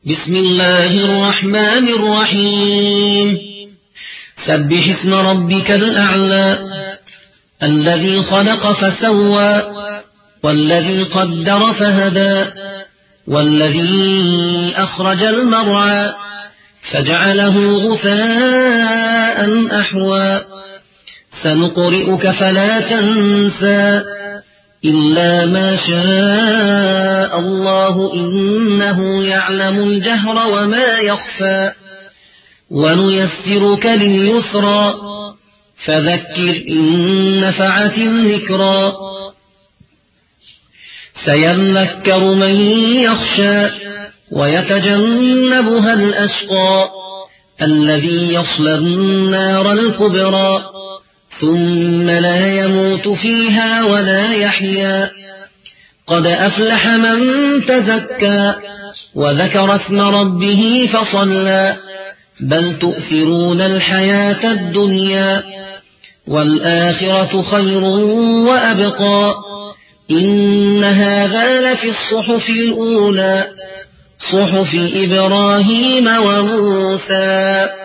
بسم الله الرحمن الرحيم سبح اسم ربك الأعلى الذي خلق فسوى والذي قدر فهدى والذي أخرج المرعى فجعله غثاء أحوى سنقرئك فلا تنسى إلا ما شاء الله إنه يعلم الجهر وما يخفى ونيسرك لليسرى فذكر إن نفعت الذكرى سيذكر من يخشى ويتجنبها الأشقى الذي يصلى النار الكبرى ثم لا يموت فيها ولا يحيا قد أفلح من تزكى وذكر اسم ربه فصلى بل تؤثرون الحياة الدنيا والآخرة خير وأبقى إن هذا لفي الصحف الأولى صحف إبراهيم وموسى.